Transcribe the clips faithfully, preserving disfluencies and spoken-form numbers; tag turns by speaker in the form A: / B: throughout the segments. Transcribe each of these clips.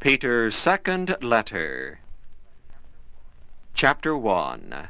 A: Peter's second letter. Chapter one.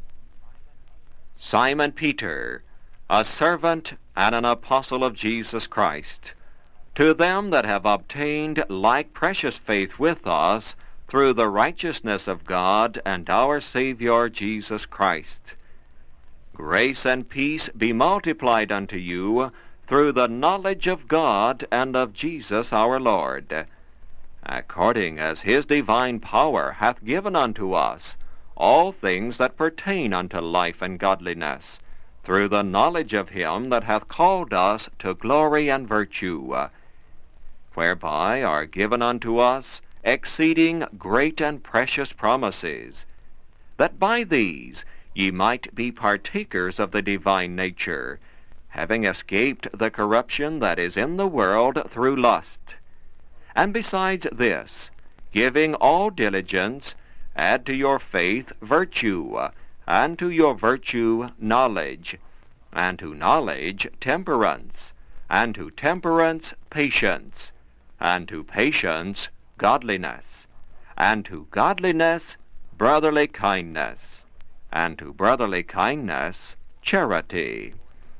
A: Simon Peter, a servant and an apostle of Jesus Christ, to them that have obtained like precious faith with us through the righteousness of God and our Savior Jesus Christ. Grace and peace be multiplied unto you through the knowledge of God and of Jesus our Lord, according as his divine power hath given unto us all things that pertain unto life and godliness, through the knowledge of him that hath called us to glory and virtue, whereby are given unto us exceeding great and precious promises, that by these ye might be partakers of the divine nature, having escaped the corruption that is in the world through lust. And besides this, giving all diligence, add to your faith virtue, and to your virtue knowledge, and to knowledge temperance, and to temperance patience, and to patience godliness, and to godliness brotherly kindness, and to brotherly kindness charity.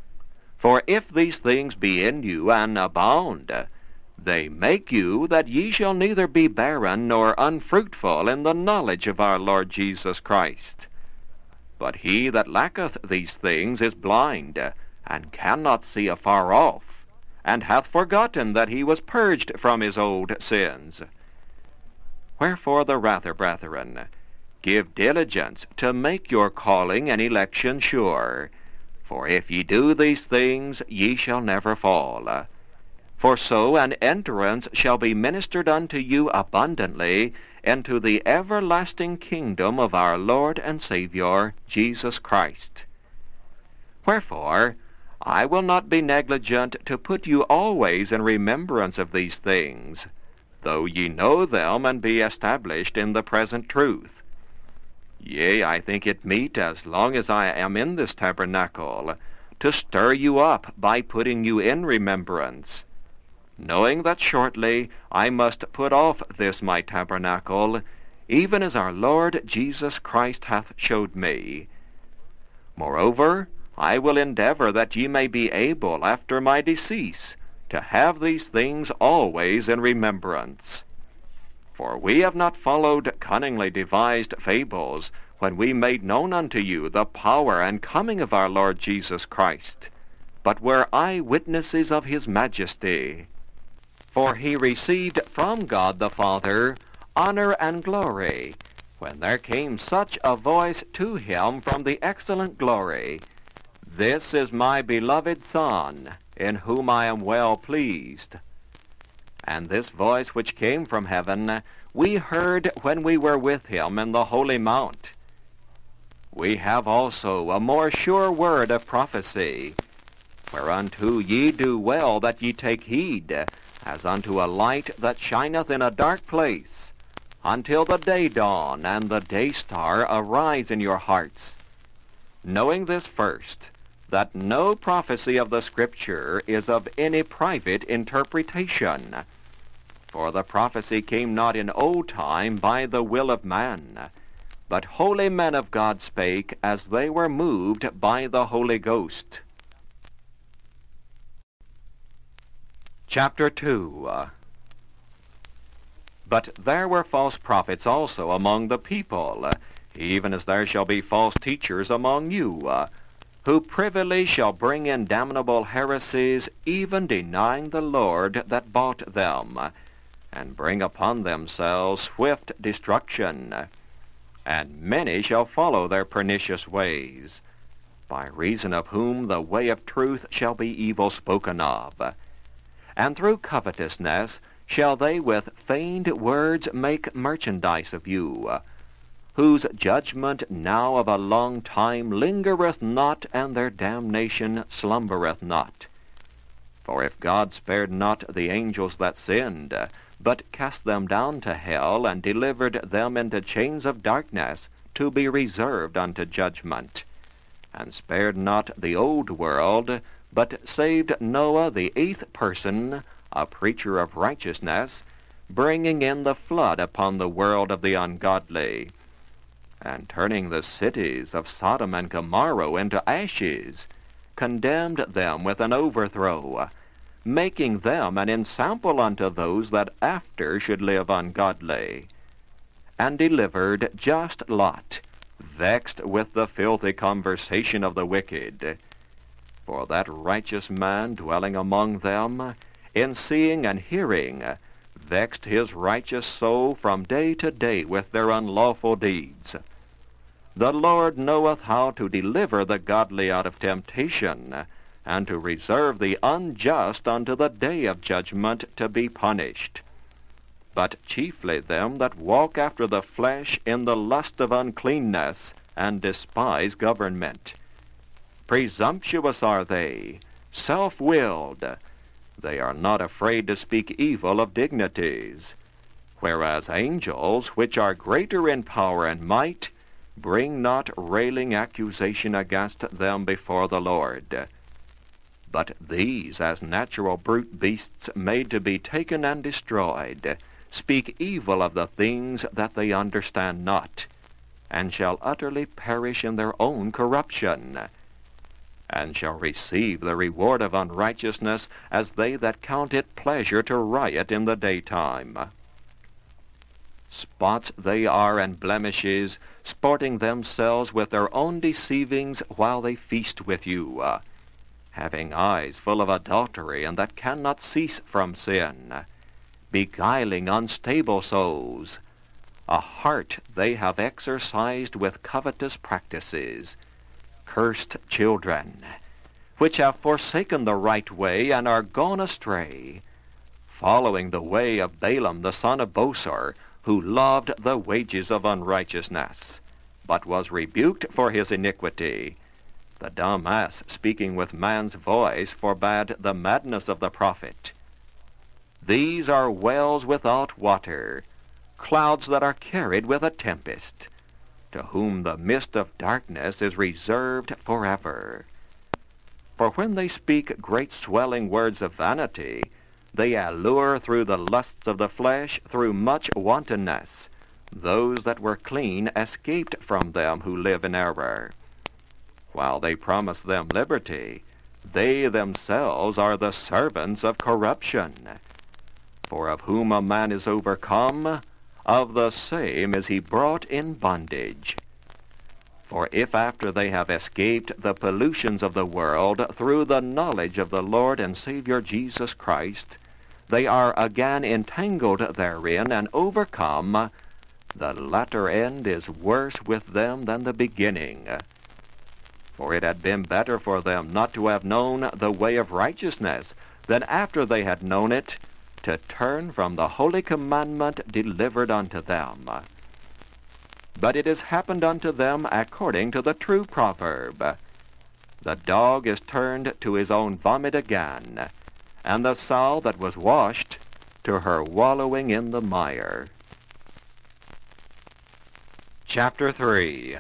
A: For if these things be in you and abound, they make you that ye shall neither be barren nor unfruitful in the knowledge of our Lord Jesus Christ. But he that lacketh these things is blind, and cannot see afar off, and hath forgotten that he was purged from his old sins. Wherefore the rather, brethren, give diligence to make your calling and election sure. For if ye do these things, ye shall never fall. For so an entrance shall be ministered unto you abundantly into the everlasting kingdom of our Lord and Savior, Jesus Christ. Wherefore, I will not be negligent to put you always in remembrance of these things, though ye know them and be established in the present truth. Yea, I think it meet, as long as I am in this tabernacle, to stir you up by putting you in remembrance, knowing that shortly I must put off this my tabernacle, even as our Lord Jesus Christ hath showed me. Moreover, I will endeavor that ye may be able after my decease to have these things always in remembrance. For we have not followed cunningly devised fables, when we made known unto you the power and coming of our Lord Jesus Christ, but were eye-witnesses of his majesty. For he received from God the Father honor and glory, when there came such a voice to him from the excellent glory, This is my beloved Son, in whom I am well pleased. And this voice which came from heaven we heard when we were with him in the holy mount. We have also a more sure word of prophecy, whereunto ye do well that ye take heed, as unto a light that shineth in a dark place, until the day dawn and the day star arise in your hearts. Knowing this first, that no prophecy of the Scripture is of any private interpretation. For the prophecy came not in old time by the will of man, but holy men of God spake as they were moved by the Holy Ghost. Chapter two. But there were false prophets also among the people, even as there shall be false teachers among you, who privily shall bring in damnable heresies, even denying the Lord that bought them, and bring upon themselves swift destruction. And many shall follow their pernicious ways, by reason of whom the way of truth shall be evil spoken of. And through covetousness shall they with feigned words make merchandise of you, whose judgment now of a long time lingereth not, and their damnation slumbereth not. For if God spared not the angels that sinned, but cast them down to hell, and delivered them into chains of darkness, to be reserved unto judgment, and spared not the old world, but saved Noah the eighth person, a preacher of righteousness, bringing in the flood upon the world of the ungodly, and turning the cities of Sodom and Gomorrah into ashes, condemned them with an overthrow, making them an ensample unto those that after should live ungodly, and delivered just Lot, vexed with the filthy conversation of the wicked. For that righteous man dwelling among them, in seeing and hearing, vexed his righteous soul from day to day with their unlawful deeds. The Lord knoweth how to deliver the godly out of temptation, and to reserve the unjust unto the day of judgment to be punished. But chiefly them that walk after the flesh in the lust of uncleanness, and despise government. Presumptuous are they, self-willed. They are not afraid to speak evil of dignities, whereas angels, which are greater in power and might, bring not railing accusation against them before the Lord. But these, as natural brute beasts made to be taken and destroyed, speak evil of the things that they understand not, and shall utterly perish in their own corruption, and shall receive the reward of unrighteousness as they that count it pleasure to riot in the daytime. Spots they are and blemishes, sporting themselves with their own deceivings while they feast with you, uh, having eyes full of adultery, and that cannot cease from sin, beguiling unstable souls. A heart they have exercised with covetous practices, cursed children, which have forsaken the right way, and are gone astray, following the way of Balaam the son of Bosor, who loved the wages of unrighteousness, but was rebuked for his iniquity. The dumb ass, speaking with man's voice, forbade the madness of the prophet. These are wells without water, clouds that are carried with a tempest, to whom the mist of darkness is reserved forever. For when they speak great swelling words of vanity, they allure through the lusts of the flesh, through much wantonness. Those that were clean escaped from them who live in error. While they promise them liberty, they themselves are the servants of corruption. For of whom a man is overcome, of the same is he brought in bondage. For if after they have escaped the pollutions of the world through the knowledge of the Lord and Savior Jesus Christ, they are again entangled therein and overcome, the latter end is worse with them than the beginning. For it had been better for them not to have known the way of righteousness, than after they had known it, to turn from the holy commandment delivered unto them. But it has happened unto them according to the true proverb, the dog is turned to his own vomit again, and the sow that was washed to her wallowing in the mire. Chapter three.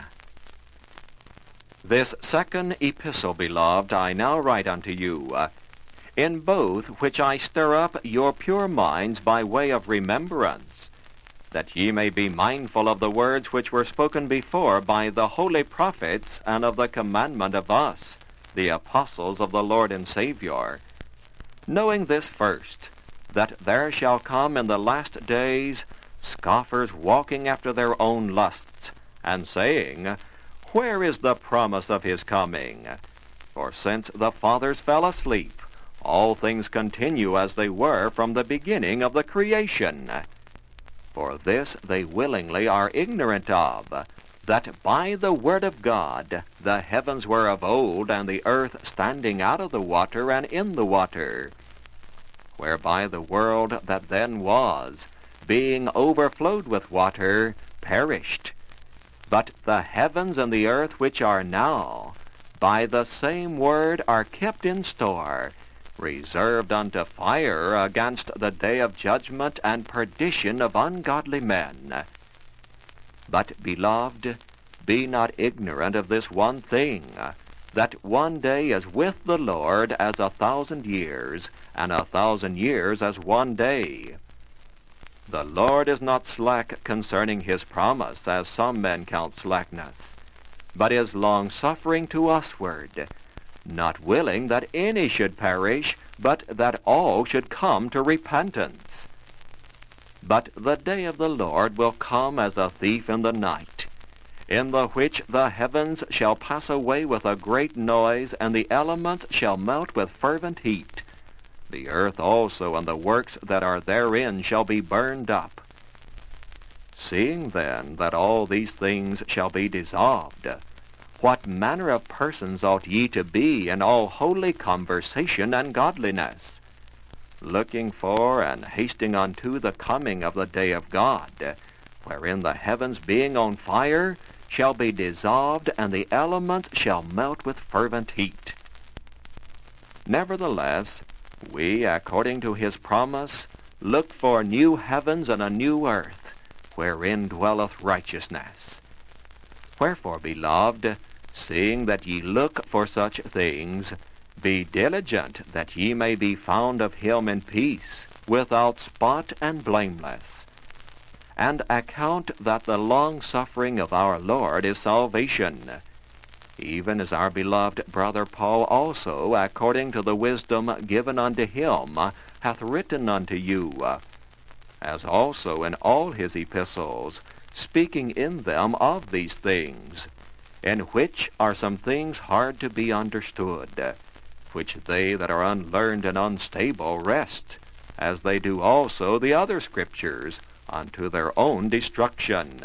A: This second epistle, beloved, I now write unto you, in both which I stir up your pure minds by way of remembrance, that ye may be mindful of the words which were spoken before by the holy prophets, and of the commandment of us, the apostles of the Lord and Savior, knowing this first, that there shall come in the last days scoffers walking after their own lusts, and saying, Where is the promise of his coming? For since the fathers fell asleep, all things continue as they were from the beginning of the creation. For this they willingly are ignorant of, that by the word of God the heavens were of old, and the earth standing out of the water and in the water, whereby the world that then was, being overflowed with water, perished. But the heavens and the earth which are now, by the same word are kept in store, reserved unto fire against the day of judgment and perdition of ungodly men. But, beloved, be not ignorant of this one thing, that one day is with the Lord as a thousand years, and a thousand years as one day. The Lord is not slack concerning his promise, as some men count slackness, but is longsuffering to usward, not willing that any should perish, but that all should come to repentance. But the day of the Lord will come as a thief in the night, in the which the heavens shall pass away with a great noise, and the elements shall melt with fervent heat. The earth also and the works that are therein shall be burned up. Seeing then that all these things shall be dissolved, what manner of persons ought ye to be in all holy conversation and godliness, looking for and hasting unto the coming of the day of God, wherein the heavens being on fire shall be dissolved, and the elements shall melt with fervent heat? Nevertheless, we, according to his promise, look for new heavens and a new earth, wherein dwelleth righteousness. Wherefore, beloved, seeing that ye look for such things, be diligent that ye may be found of him in peace, without spot and blameless. And account that the long-suffering of our Lord is salvation, even as our beloved brother Paul also, according to the wisdom given unto him, hath written unto you, as also in all his epistles, speaking in them of these things, in which are some things hard to be understood, which they that are unlearned and unstable wrest, as they do also the other scriptures, unto their own destruction.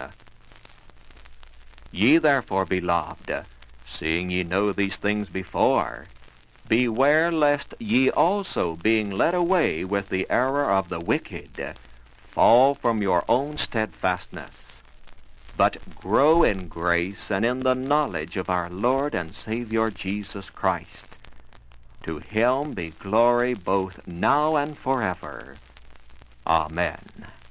A: Ye therefore, beloved, seeing ye know these things before, beware lest ye also, being led away with the error of the wicked, fall from your own steadfastness, but grow in grace and in the knowledge of our Lord and Savior Jesus Christ. To him be glory both now and forever. Amen.